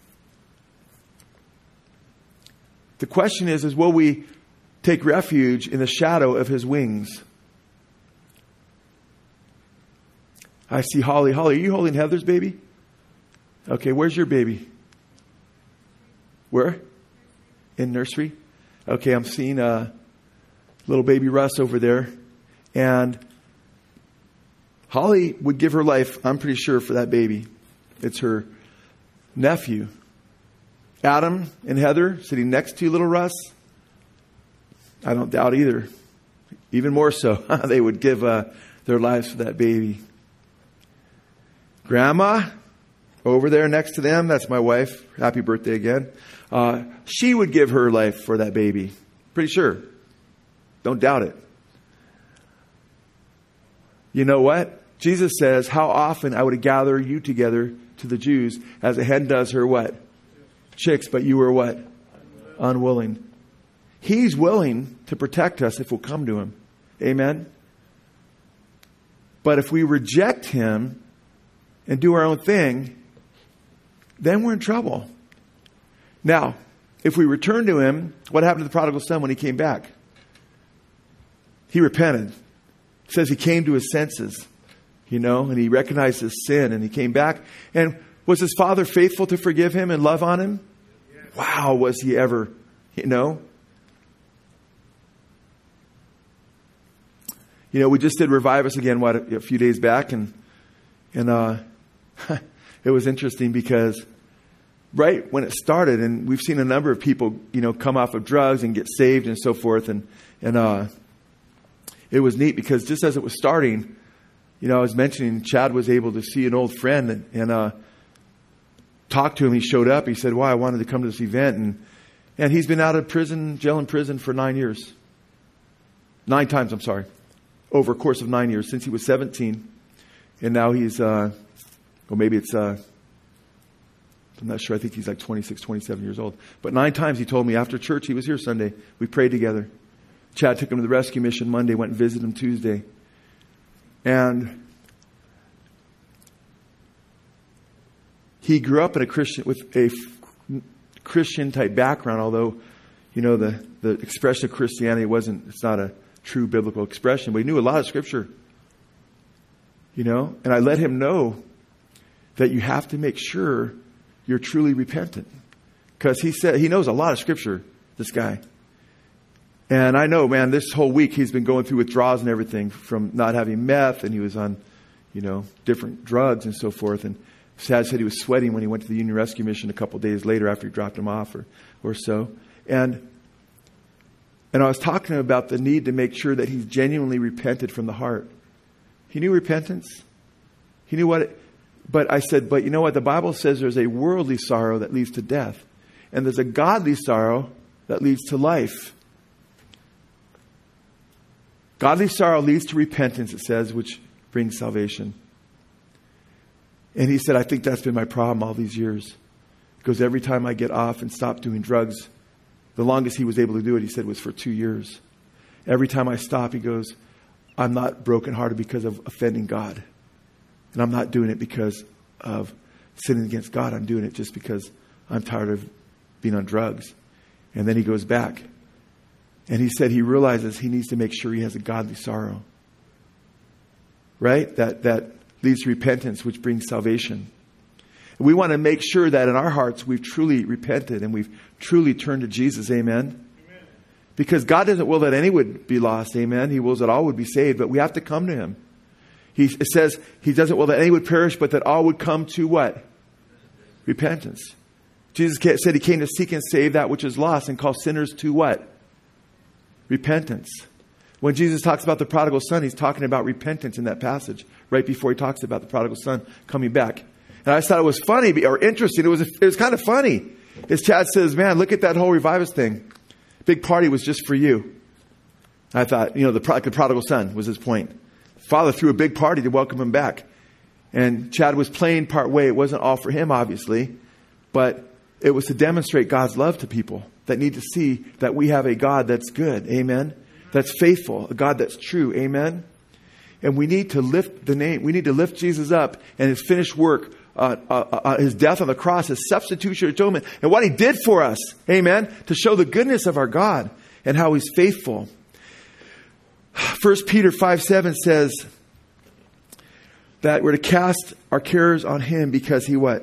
The question is, is will we take refuge in the shadow of his wings? I see Holly. Holly, are you holding Heather's baby? Okay, where's your baby? Where? In nursery? Okay, I'm seeing uh, little baby Russ over there. And Holly would give her life, I'm pretty sure, for that baby. It's her nephew. Adam and Heather sitting next to little Russ. I don't doubt either. Even more so, they would give uh, their lives for that baby. Grandma, over there next to them, that's my wife. Happy birthday again. Uh, she would give her life for that baby. Pretty sure. Don't doubt it. You know what? Jesus says, how often I would gather you together to the Jews as a hen does her what? Chicks, but you were what? Unwilling. He's willing to protect us if we'll come to him. Amen? But if we reject him and do our own thing, then we're in trouble. Now, if we return to him, what happened to the prodigal son when he came back? He repented. It says he came to his senses, you know, and he recognized his sin and he came back. And was his father faithful to forgive him and love on him? Yes. Wow, was he ever, you know? You know, we just did Revive Us Again, what, a few days back, and and uh, it was interesting because right when it started, and we've seen a number of people, you know, come off of drugs and get saved and so forth, and and uh, it was neat because just as it was starting, you know, I was mentioning Chad was able to see an old friend and, and uh, talk to him. He showed up. He said, "Well, I wanted to come to this event," and and he's been out of prison, jail and prison for nine years, nine times. I'm sorry. Over a course of nine years, since he was seventeen. And now he's, uh, well, maybe it's, uh, I'm not sure. I think he's like twenty-six, twenty-seven years old. But nine times he told me after church, he was here Sunday. We prayed together. Chad took him to the rescue mission Monday, went and visited him Tuesday. And he grew up in a Christian, with a Christian type background, although, you know, the, the expression of Christianity wasn't, it's not a true biblical expression, but he knew a lot of scripture, you know, and I let him know that you have to make sure you're truly repentant, because he said he knows a lot of scripture, this guy. And I know, man, this whole week he's been going through withdrawals and everything from not having meth, and he was on, you know, different drugs and so forth. And Sad said he was sweating when he went to the Union Rescue Mission a couple of days later after he dropped him off or, or so. And And I was talking to him about the need to make sure that he's genuinely repented from the heart. He knew repentance. He knew what it, but I said, but you know what? The Bible says there's a worldly sorrow that leads to death. And there's a godly sorrow that leads to life. Godly sorrow leads to repentance, it says, which brings salvation. And he said, I think that's been my problem all these years. Because every time I get off and stop doing drugs, the longest he was able to do it, he said, was for two years. Every time I stop, he goes, I'm not brokenhearted because of offending God. And I'm not doing it because of sinning against God. I'm doing it just because I'm tired of being on drugs. And then he goes back. And he said he realizes he needs to make sure he has a godly sorrow. Right? That, that leads to repentance, which brings salvation. We want to make sure that in our hearts we've truly repented and we've truly turned to Jesus. Amen. Amen. Because God doesn't will that any would be lost. Amen. He wills that all would be saved, but we have to come to him. He it says he doesn't will that any would perish, but that all would come to what? Repentance. Jesus said he came to seek and save that which is lost and call sinners to what? Repentance. When Jesus talks about the prodigal son, he's talking about repentance in that passage right before he talks about the prodigal son coming back. And I just thought it was funny or interesting. It was, it was kind of funny. As Chad says, man, look at that whole Revive Us thing. Big party was just for you. I thought, you know, the, the prodigal son was his point. Father threw a big party to welcome him back. And Chad was playing part way. It wasn't all for him, obviously. But it was to demonstrate God's love to people that need to see that we have a God that's good. Amen. That's faithful. A God that's true. Amen. And we need to lift the name. We need to lift Jesus up and his finished work. Uh, uh, uh, his death on the cross, his substitutionary atonement, and what he did for us. Amen. To show the goodness of our God and how he's faithful. First Peter five seven says that we're to cast our cares on him because he what?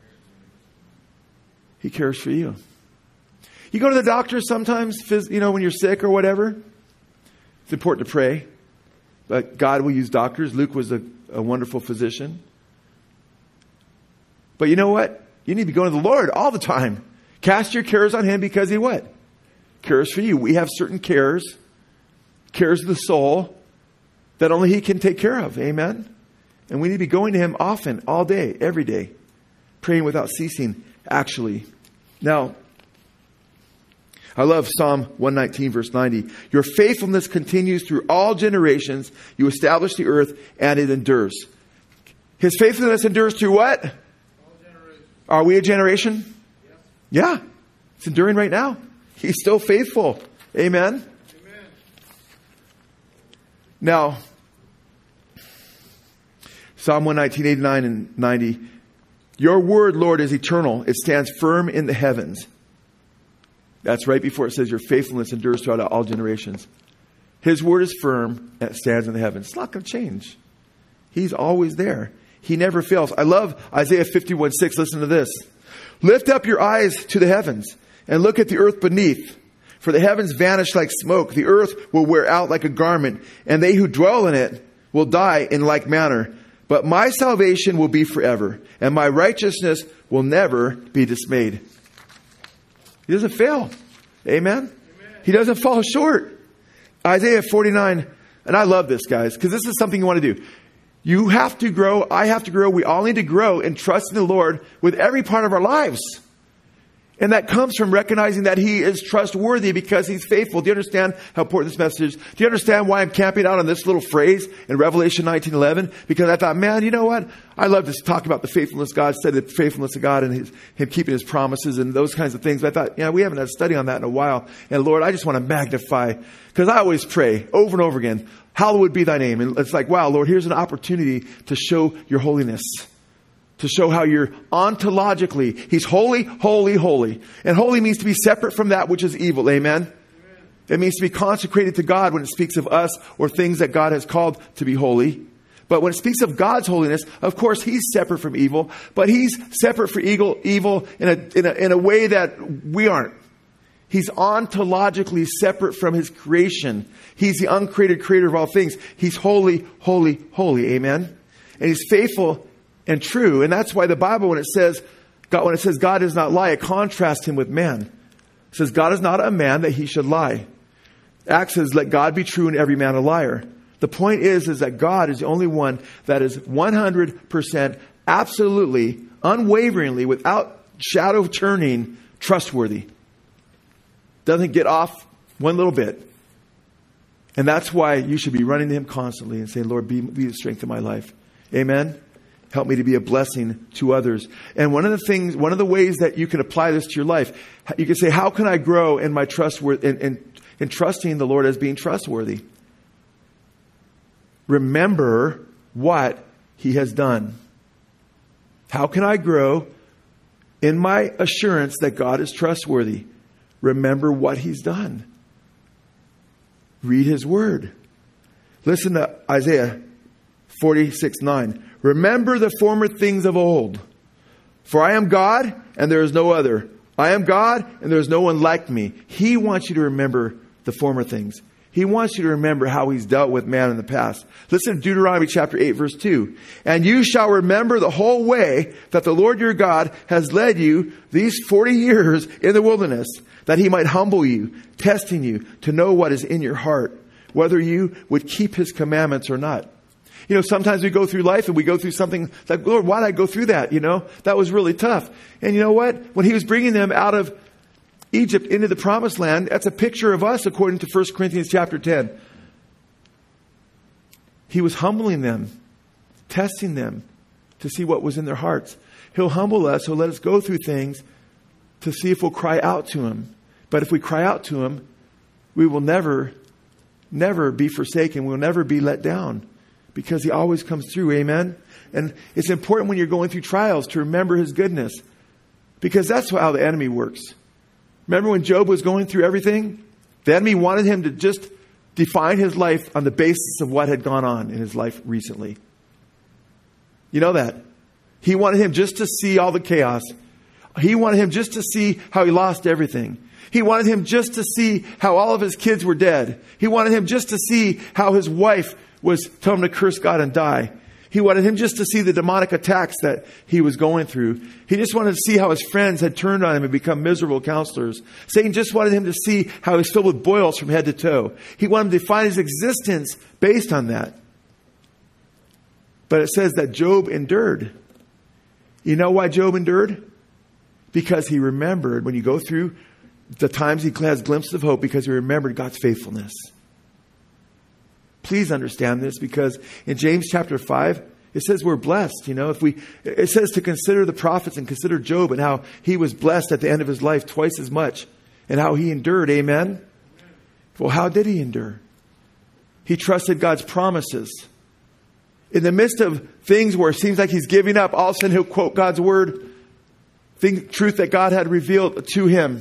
He cares for you. You go to the doctor sometimes, you know, when you're sick or whatever. It's important to pray. But God will use doctors. Luke was a, a wonderful physician. But you know what? You need to be going to the Lord all the time. Cast your cares on him because he what? Cares for you. We have certain cares, cares of the soul, that only he can take care of. Amen? And we need to be going to him often, all day, every day. Praying without ceasing, actually. Now, I love Psalm one nineteen, verse ninety. Your faithfulness continues through all generations. You establish the earth and it endures. His faithfulness endures through what? Are we a generation? Yes. Yeah. It's enduring right now. He's still faithful. Amen. Amen. Now, Psalm one nineteen, eighty-nine and ninety. Your word, Lord, is eternal. It stands firm in the heavens. That's right before it says your faithfulness endures throughout all generations. His word is firm and it stands in the heavens. It's not going to change. He's always there. He never fails. I love Isaiah fifty-one six. Listen to this. Lift up your eyes to the heavens and look at the earth beneath. For the heavens vanish like smoke. The earth will wear out like a garment. And they who dwell in it will die in like manner. But my salvation will be forever. And my righteousness will never be dismayed. He doesn't fail. Amen? Amen. He doesn't fall short. Isaiah forty-nine. And I love this, guys, because this is something you want to do. You have to grow. I have to grow. We all need to grow and trust in the Lord with every part of our lives. And that comes from recognizing that he is trustworthy because he's faithful. Do you understand how important this message is? Do you understand why I'm camping out on this little phrase in Revelation nineteen eleven? Because I thought, man, you know what? I love to talk about the faithfulness God said, the faithfulness of God and his, him keeping his promises and those kinds of things. But I thought, yeah, we haven't had a study on that in a while. And Lord, I just want to magnify, because I always pray over and over again, hallowed be thy name. And it's like, wow, Lord, here's an opportunity to show your holiness. To show how you're ontologically, he's holy, holy, holy. And holy means to be separate from that which is evil. Amen? Amen. It means to be consecrated to God when it speaks of us or things that God has called to be holy. But when it speaks of God's holiness, of course, he's separate from evil. But he's separate from evil, evil in a, in a, in a way that we aren't. He's ontologically separate from his creation. He's the uncreated creator of all things. He's holy, holy, holy. Amen? And he's faithful and true. And that's why the Bible, when it says God, when it says God does not lie, it contrasts him with man. It says God is not a man that he should lie. Acts says, let God be true and every man a liar. The point is, is that God is the only one that is one hundred percent, absolutely, unwaveringly, without shadow of turning, trustworthy. Doesn't get off one little bit. And that's why you should be running to him constantly and saying, Lord, be, be the strength of my life. Amen. Help me to be a blessing to others. And one of the things, one of the ways that you can apply this to your life, you can say, how can I grow in my trustworthy, in, in, in trusting the Lord as being trustworthy? Remember what he has done. How can I grow in my assurance that God is trustworthy? Remember what he's done. Read his word. Listen to Isaiah forty-six nine. Remember the former things of old, For I am God and there is no other. I am God and there is no one like me. He wants you to remember the former things. He wants you to remember how he's dealt with man in the past. Listen to Deuteronomy chapter eight, verse two. And you shall remember the whole way that the Lord your God has led you these forty years in the wilderness, that he might humble you, testing you to know what is in your heart, whether you would keep his commandments or not. You know, sometimes we go through life and we go through something like, Lord, why did I go through that? You know, that was really tough. And you know what? When he was bringing them out of Egypt into the promised land, that's a picture of us according to First Corinthians chapter ten. He was humbling them, testing them to see what was in their hearts. He'll humble us. He'll let us go through things to see if we'll cry out to him. But if we cry out to him, we will never, never be forsaken. We'll never be let down because he always comes through. Amen. And it's important when you're going through trials to remember his goodness, because that's how the enemy works. Remember when Job was going through everything? The enemy wanted him to just define his life on the basis of what had gone on in his life recently. You know that. He wanted him just to see all the chaos. He wanted him just to see how he lost everything. He wanted him just to see how all of his kids were dead. He wanted him just to see how his wife was telling him to curse God and die. He wanted him just to see the demonic attacks that he was going through. He just wanted to see how his friends had turned on him and become miserable counselors. Satan just wanted him to see how he was filled with boils from head to toe. He wanted him to define his existence based on that. But it says that Job endured. You know why Job endured? Because he remembered, when you go through the times he has glimpses of hope, because he remembered God's faithfulness. Please understand this, because in James chapter five, it says we're blessed. You know, if we, it says to consider the prophets and consider Job and how he was blessed at the end of his life twice as much and how he endured. Amen. Well, how did he endure? He trusted God's promises. In the midst of things where it seems like he's giving up, all of a sudden he'll quote God's word, thing, truth that God had revealed to him.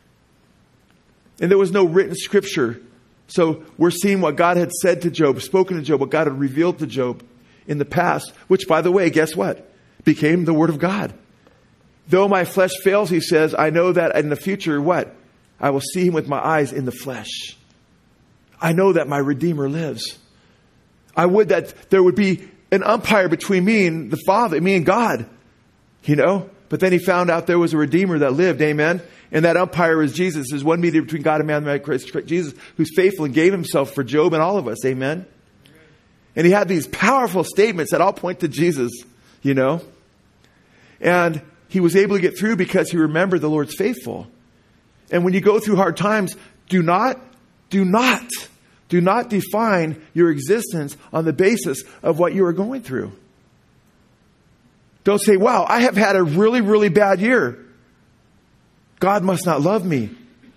And there was no written scripture. So we're seeing what God had said to Job, spoken to Job, what God had revealed to Job in the past, which, by the way, guess what? Became the word of God. Though my flesh fails, he says, I know that in the future, what? I will see him with my eyes in the flesh. I know that my Redeemer lives. I would that there would be an umpire between me and the Father, me and God, you know. But then he found out there was a Redeemer that lived, amen. And that umpire is Jesus. There's one mediator between God and man, Christ Jesus, who's faithful and gave himself for Job and all of us, amen. And he had these powerful statements that all point to Jesus, you know. And he was able to get through because he remembered the Lord's faithful. And when you go through hard times, do not, do not, do not define your existence on the basis of what you are going through. Don't say, wow, I have had a really, really bad year. God must not love me.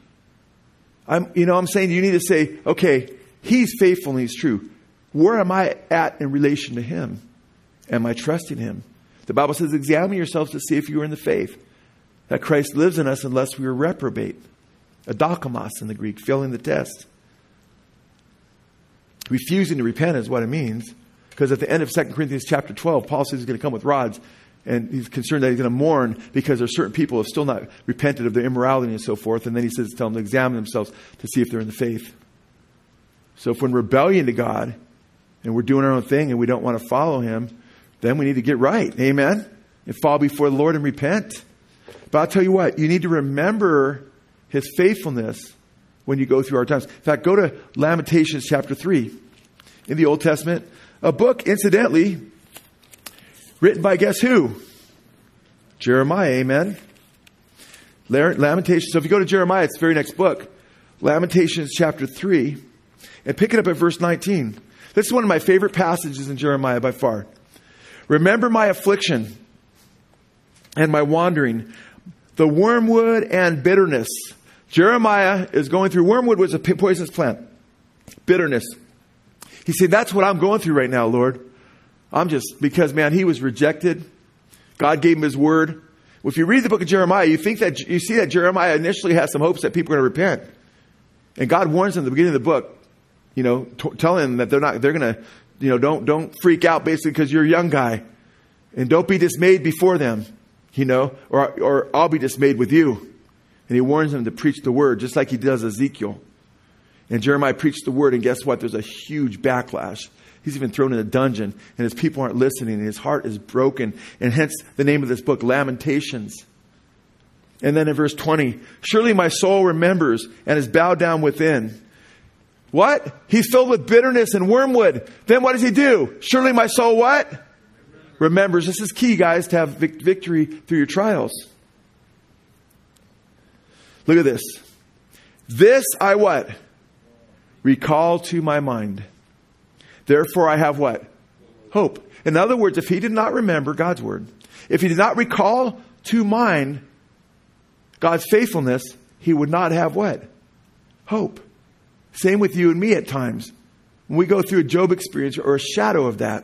I'm, you know, I'm saying you need to say, okay, he's faithful and he's true. Where am I at in relation to him? Am I trusting him? The Bible says, examine yourselves to see if you are in the faith. That Christ lives in us unless we are reprobate. Adokimos in the Greek, failing the test. Refusing to repent is what it means. Because at the end of Second Corinthians chapter twelve, Paul says he's going to come with rods. And he's concerned that he's going to mourn because there's certain people who have still not repented of their immorality and so forth. And then he says, tell them to examine themselves to see if they're in the faith. So if we're in rebellion to God and we're doing our own thing and we don't want to follow him, then we need to get right. Amen. And fall before the Lord and repent. But I'll tell you what, you need to remember his faithfulness when you go through hard times. In fact, go to Lamentations chapter three in the Old Testament. A book, incidentally, written by guess who? Jeremiah, amen. Lamentations. So if you go to Jeremiah, it's the very next book. Lamentations chapter three. And pick it up at verse nineteen. This is one of my favorite passages in Jeremiah by far. Remember my affliction and my wandering, the wormwood and bitterness. Jeremiah is going through, wormwood was a poisonous plant. Bitterness. He said, that's what I'm going through right now, Lord. I'm just, because, man, he was rejected. God gave him his word. Well, if you read the book of Jeremiah, you think that, you see that Jeremiah initially has some hopes that people are going to repent. And God warns them at the beginning of the book, you know, t- telling them that they're not, they're going to, you know, don't, don't freak out basically because you're a young guy. And don't be dismayed before them. you know, or, or I'll be dismayed with you. And he warns them to preach the word, just like he does Ezekiel. And Jeremiah preached the word, and guess what? There's a huge backlash. He's even thrown in a dungeon, and his people aren't listening, and his heart is broken. And hence the name of this book, Lamentations. And then in verse twenty, surely my soul remembers and is bowed down within. What? He's filled with bitterness and wormwood. Then what does he do? Surely my soul what? Remembers. This is key, guys, to have vic- victory through your trials. Look at this. This I what? Recall to my mind. Therefore I have what? Hope. In other words, if he did not remember God's word, if he did not recall to mind God's faithfulness, he would not have what? Hope. Same with you and me at times. When we go through a Job experience or a shadow of that,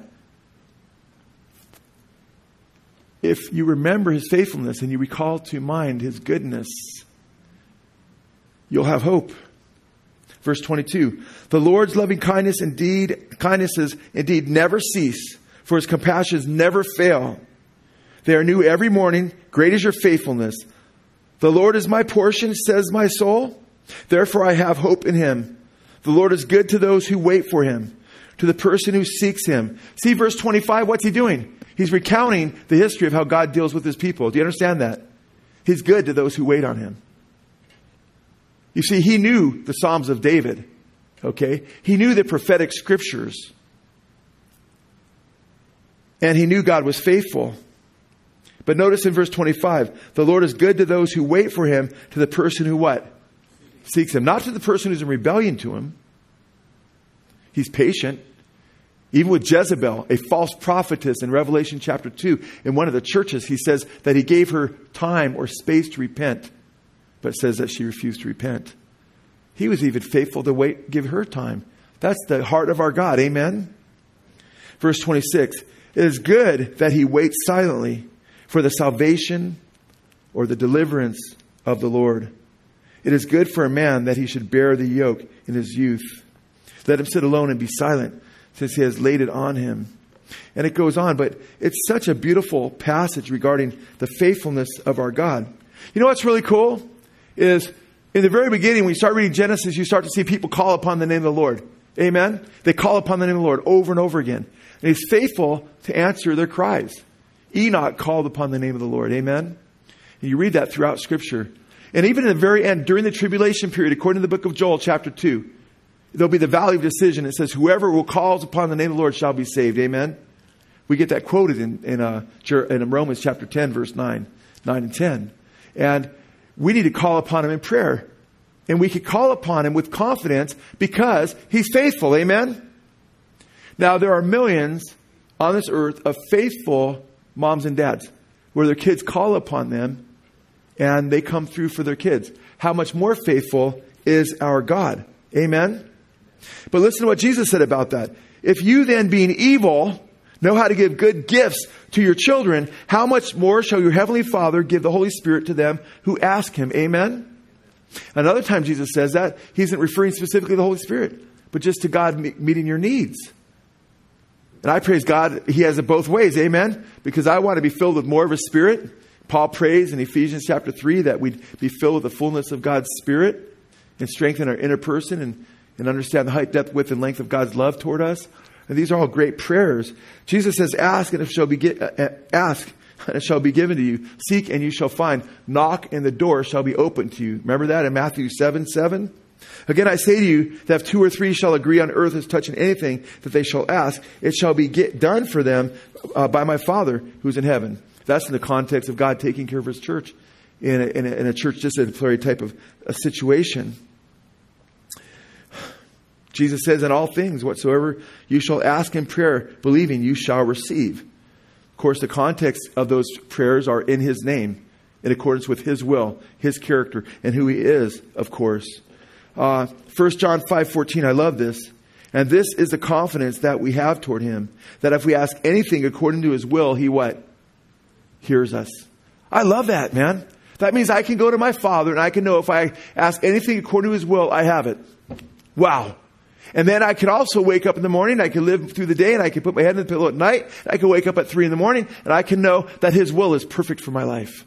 if you remember his faithfulness and you recall to mind his goodness, you'll have hope. Verse twenty-two, the Lord's loving kindness indeed, kindnesses indeed never cease, for his compassions never fail. They are new every morning. Great is your faithfulness. The Lord is my portion, says my soul. Therefore I have hope in him. The Lord is good to those who wait for him, to the person who seeks him. See verse twenty-five, what's he doing? He's recounting the history of how God deals with his people. Do you understand that? He's good to those who wait on him. You see, he knew the Psalms of David. Okay? He knew the prophetic scriptures. And he knew God was faithful. But notice in verse twenty-five, the Lord is good to those who wait for him, to the person who what? Seeks him. Not to the person who's in rebellion to him. He's patient. Even with Jezebel, a false prophetess in Revelation chapter two, in one of the churches, he says that he gave her time or space to repent. But it says that she refused to repent. He was even faithful to wait, give her time. That's the heart of our God. Amen. Verse twenty-six. It is good that he waits silently for the salvation or the deliverance of the Lord. It is good for a man that he should bear the yoke in his youth. Let him sit alone and be silent, since he has laid it on him. And it goes on, but it's such a beautiful passage regarding the faithfulness of our God. You know what's really cool? Is in the very beginning, when you start reading Genesis, you start to see people call upon the name of the Lord. Amen? They call upon the name of the Lord over and over again. And he's faithful to answer their cries. Enoch called upon the name of the Lord. Amen? And you read that throughout Scripture. And even in the very end, during the tribulation period, according to the book of Joel, chapter two, there'll be the valley of decision. It says, whoever will calls upon the name of the Lord shall be saved. Amen? We get that quoted in, in, uh, in Romans chapter ten, verse nine, nine and ten. And we need to call upon him in prayer. And we can call upon him with confidence because he's faithful. Amen? Now, there are millions on this earth of faithful moms and dads where their kids call upon them and they come through for their kids. How much more faithful is our God? Amen? But listen to what Jesus said about that. If you then, being evil, know how to give good gifts to your children, how much more shall your heavenly Father give the Holy Spirit to them who ask him? Amen? Another time Jesus says that, he isn't referring specifically to the Holy Spirit, but just to God meeting your needs. And I praise God, he has it both ways. Amen? Because I want to be filled with more of his Spirit. Paul prays in Ephesians chapter three that we'd be filled with the fullness of God's Spirit and strengthen our inner person and, and understand the height, depth, width, and length of God's love toward us. And these are all great prayers. Jesus says, ask and it shall be, uh, ask and it shall be given to you. Seek and you shall find. Knock and the door shall be opened to you. Remember that in Matthew seven, seven? Again, I say to you that if two or three shall agree on earth as touching anything that they shall ask, it shall be get done for them uh, by my Father who's in heaven. That's in the context of God taking care of his church in a, in a, in a church disciplinary type of a situation. Jesus says, in all things, whatsoever you shall ask in prayer, believing, you shall receive. Of course, the context of those prayers are in his name, in accordance with his will, his character, and who he is, of course. Uh, First John five fourteen, I love this. And this is the confidence that we have toward him, that if we ask anything according to his will, he what? Hears us. I love that, man. That means I can go to my Father and I can know if I ask anything according to his will, I have it. Wow. And then I could also wake up in the morning. I could live through the day, and I could put my head in the pillow at night. I could wake up at three in the morning, and I can know that His will is perfect for my life.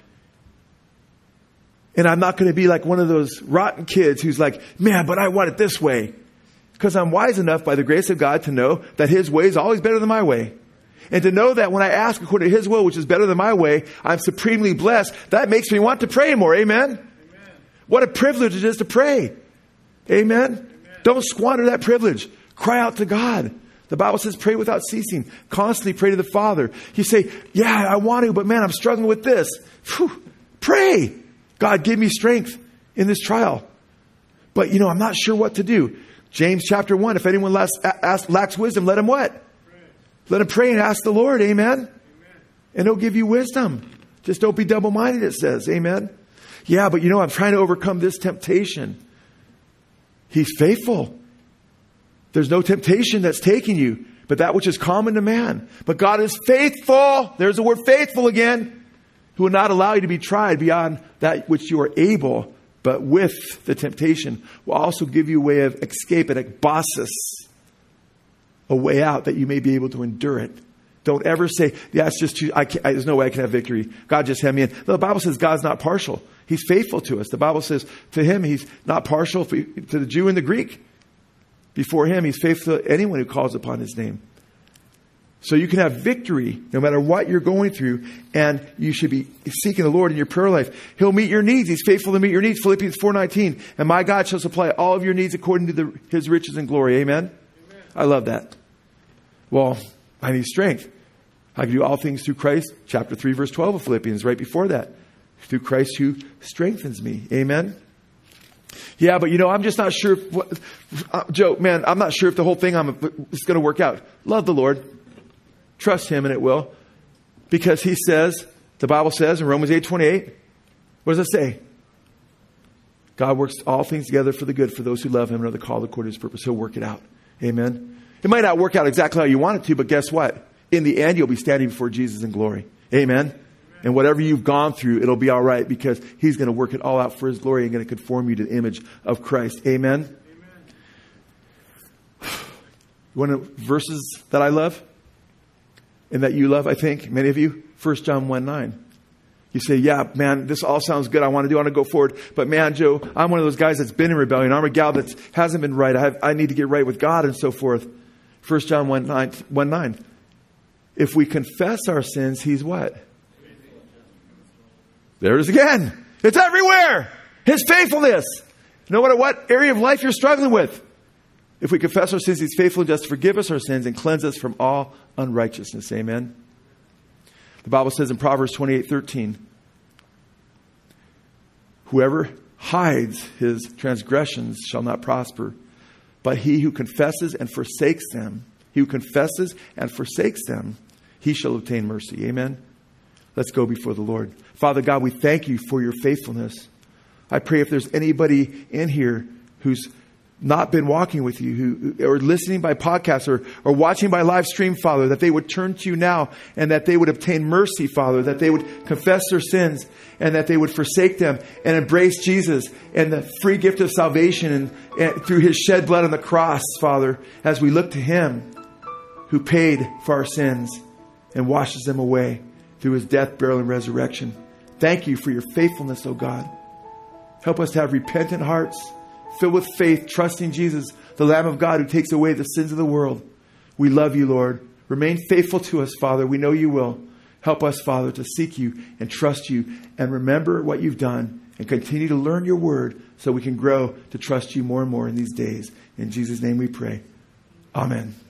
And I'm not going to be like one of those rotten kids who's like, man, but I want it this way. Because I'm wise enough by the grace of God to know that His way is always better than my way. And to know that when I ask according to His will, which is better than my way, I'm supremely blessed. That makes me want to pray more. Amen? Amen. What a privilege it is to pray. Amen? Amen? Don't squander that privilege. Cry out to God. The Bible says pray without ceasing. Constantly pray to the Father. You say, yeah, I want to, but man, I'm struggling with this. Whew. Pray. God, give me strength in this trial. But, you know, I'm not sure what to do. James chapter one, if anyone lacks, ask, lacks wisdom, let him what? Pray. Let him pray and ask the Lord. Amen? Amen. And He'll give you wisdom. Just don't be double-minded, it says. Amen? Yeah, but you know, I'm trying to overcome this temptation. He's faithful. There's no temptation that's taking you, but that which is common to man. But God is faithful. There's the word faithful again. Who will not allow you to be tried beyond that which you are able, but with the temptation will also give you a way of escape, an ekbasis, a way out that you may be able to endure it. Don't ever say, yeah, it's just too, I can't, I, there's no way I can have victory. God just had me in. No, the Bible says God's not partial. He's faithful to us. The Bible says to Him, He's not partial to the Jew and the Greek. Before Him, He's faithful to anyone who calls upon His name. So you can have victory no matter what you're going through, and you should be seeking the Lord in your prayer life. He'll meet your needs. He's faithful to meet your needs. Philippians four nineteen. And my God shall supply all of your needs according to the, His riches and glory. Amen? Amen. I love that. Well, I need strength. I can do all things through Christ. Chapter three, verse twelve of Philippians, right before that. Through Christ who strengthens me. Amen? Yeah, but you know, I'm just not sure. If, what, uh, Joe, man, I'm not sure if the whole thing I'm is going to work out. Love the Lord. Trust Him and it will. Because He says, the Bible says in Romans eight twenty-eight, what does it say? God works all things together for the good for those who love Him and are the called according to His purpose. He'll work it out. Amen. It might not work out exactly how you want it to, but guess what? In the end, you'll be standing before Jesus in glory. Amen. Amen. And whatever you've gone through, it'll be all right because He's going to work it all out for His glory and going to conform you to the image of Christ. Amen. Amen. One of the verses that I love and that you love, I think, many of you, First John one nine. You say, yeah, man, this all sounds good. I want to do, I want to go forward. But man, Joe, I'm one of those guys that's been in rebellion. I'm a gal that hasn't been right. I have, I need to get right with God and so forth. First John one nine. If we confess our sins, He's what? There it is again. It's everywhere. His faithfulness. No matter what area of life you're struggling with. If we confess our sins, He's faithful and just to forgive us our sins and cleanse us from all unrighteousness. Amen. The Bible says in Proverbs twenty-eight thirteen, whoever hides his transgressions shall not prosper, but he who confesses and forsakes them, he who confesses and forsakes them, he shall obtain mercy. Amen. Let's go before the Lord. Father God, we thank You for Your faithfulness. I pray if there's anybody in here who's not been walking with You, who or listening by podcast or, or watching by live stream, Father, that they would turn to You now and that they would obtain mercy, Father, that they would confess their sins and that they would forsake them and embrace Jesus and the free gift of salvation and, and through His shed blood on the cross, Father, as we look to Him who paid for our sins and washes them away through His death, burial, and resurrection. Thank You for Your faithfulness, oh God. Help us to have repentant hearts, filled with faith, trusting Jesus, the Lamb of God who takes away the sins of the world. We love You, Lord. Remain faithful to us, Father. We know You will. Help us, Father, to seek You and trust You and remember what You've done and continue to learn Your word so we can grow to trust You more and more in these days. In Jesus' name we pray. Amen.